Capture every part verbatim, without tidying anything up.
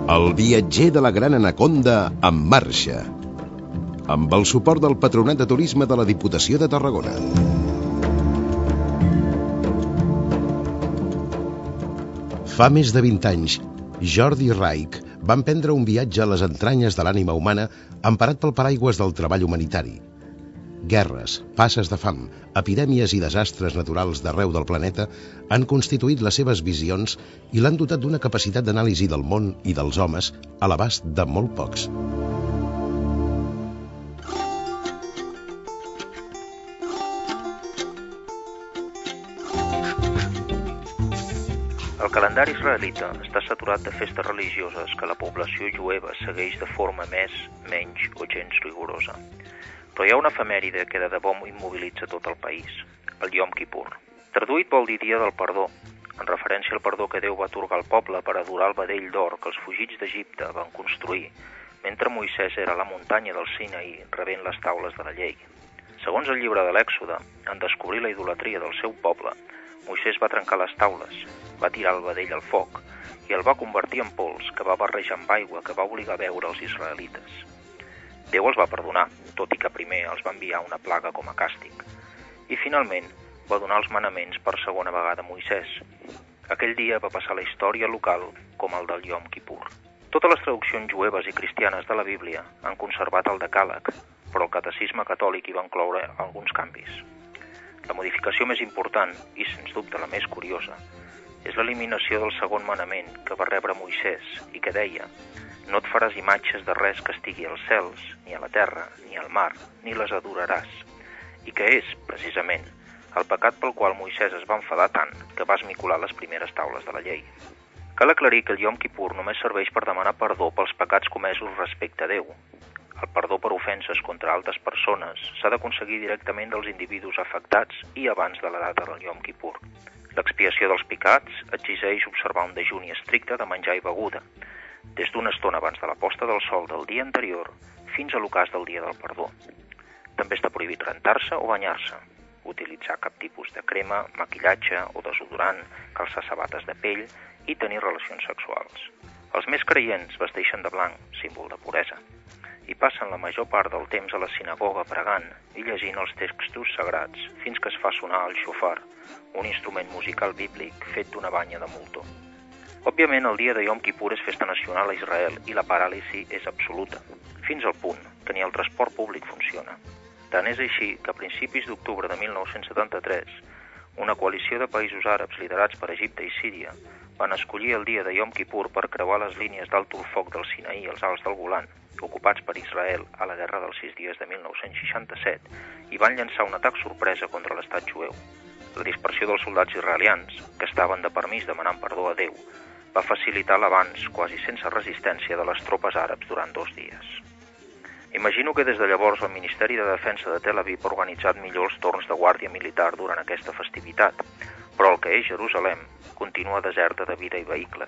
El viatger de la Gran Anaconda en marxa, amb el suport del Patronat de Turisme de la Diputació de Tarragona. Fa més de vint anys, Jordi Reich va emprendre un viatge a les entranyes de l'ànima humana emparat pel paraigües del treball humanitari. Guerres, passes de fam, epidèmies i desastres naturals d'arreu del planeta han constituït les seves visions i l'han dotat d'una capacitat d'anàlisi del món i dels homes a l'abast de molt pocs. El calendari israelita està saturat de festes religioses que la població jueva segueix de forma més, menys o gens rigorosa. Però hi ha una efemèride que de debò immobilitza tot el país, el Yom Kippur. Traduït vol dir dia del perdó, en referència al perdó que Déu va atorgar al poble per adorar el vedell d'or que els fugits d'Egipte van construir mentre Moisès era a la muntanya del Sinaí rebent les taules de la llei. Segons el llibre de l'Èxode, en descobrir la idolatria del seu poble, Moisès va trencar les taules, va tirar el vedell al foc i el va convertir en pols que va barrejar amb aigua que va obligar a beure els israelites. Déu els va perdonar, tot i que primer els va enviar una plaga com a càstig. I finalment va donar els manaments per segona vegada a Moisès. Aquell dia va passar a la història local com el del Yom Kippur. Totes les traduccions jueves i cristianes de la Bíblia han conservat el decàleg, però el catecisme catòlic hi va incloure alguns canvis. La modificació més important, i sens dubte la més curiosa, és l'eliminació del segon manament que va rebre Moisès i que deia: no et faràs imatges de res que estigui als cels, ni a la terra, ni al mar, ni les adoraràs, i que és, precisament, el pecat pel qual Moisès es va enfadar tant que va esmicolar les primeres taules de la llei. Cal aclarir que el Yom Kippur només serveix per demanar perdó pels pecats comesos respecte a Déu. El perdó per ofenses contra altres persones s'ha d'aconseguir directament dels individus afectats i abans de la data del Yom Kippur. L'expiació dels pecats exigeix observar un dejuni estricte de menjar i beguda, des d'una estona abans de la posta del sol del dia anterior fins a l'ocàs del dia del perdó. També està prohibit rentar-se o banyar-se, utilitzar cap tipus de crema, maquillatge o desodorant, calçar sabates de pell i tenir relacions sexuals. Els més creients vesteixen de blanc, símbol de puresa, i passen la major part del temps a la sinagoga pregant i llegint els textos sagrats fins que es fa sonar el xofar, un instrument musical bíblic fet d'una banya de moltó. Òbviament, el dia de Yom Kippur és festa nacional a Israel i la paràlisi és absoluta, fins al punt que ni el transport públic funciona. Tant és així que a principis d'octubre de mil nou-cents setanta-tres, una coalició de països àrabs liderats per Egipte i Síria van escollir el dia de Yom Kippur per creuar les línies d'alt foc del Sinaí als Alts del Golan, ocupats per Israel a la Guerra dels Sis Dies de mil nou-cents seixanta-set, i van llançar un atac sorpresa contra l'estat jueu. La dispersió dels soldats israelians, que estaven de permís demanant perdó a Déu, va facilitar l'avanç quasi sense resistència de les tropes àrabs durant dos dies. Imagino que des de llavors el Ministeri de Defensa de Tel Aviv ha organitzat millor els torns de guàrdia militar durant aquesta festivitat, però el que és Jerusalem continua deserta de vida i vehicles.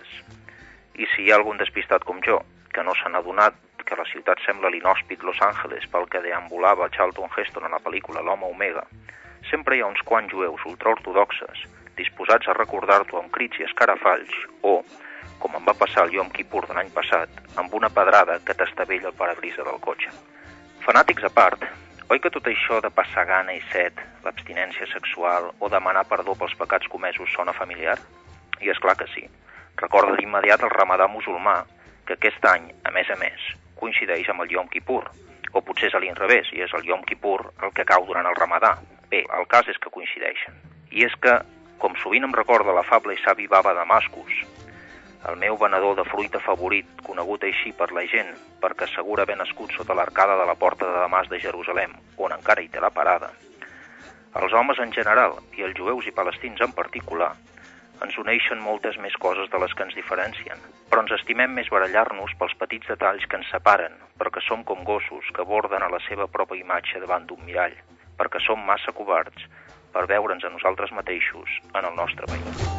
I si hi ha algun despistat com jo, que no se n'ha adonat que la ciutat sembla l'inhòspit Los Angeles pel que deambulava Charlton Heston en la pel·lícula L'Home Omega, sempre hi ha uns quants jueus ultraortodoxes disposats a recordar-t'ho amb crits i escarafalls o, com em va passar el Yom Kippur de l'any passat, amb una pedrada que t'estavella el parabrisa del cotxe. Fanàtics a part, oi que tot això de passar gana i set, l'abstinència sexual o demanar perdó pels pecats comesos sona familiar? I és clar que sí. Recorda d'immediat el ramadà musulmà, que aquest any, a més a més, coincideix amb el Yom Kippur, o potser és a l'inrevés, i és el Yom Kippur el que cau durant el ramadà. Bé, el cas és que coincideixen. I és que, com sovint em recorda la fable i savi Baba Damascus, el meu venedor de fruita favorit, conegut així per la gent perquè assegura haver nascut sota l'arcada de la porta de Damas de Jerusalem, on encara hi té la parada, els homes en general, i els jueus i palestins en particular, ens uneixen moltes més coses de les que ens diferencien, però ens estimem més barallar-nos pels petits detalls que ens separen, perquè som com gossos que borden a la seva pròpia imatge davant d'un mirall, perquè som massa covards per veure'ns a nosaltres mateixos en el nostre veí.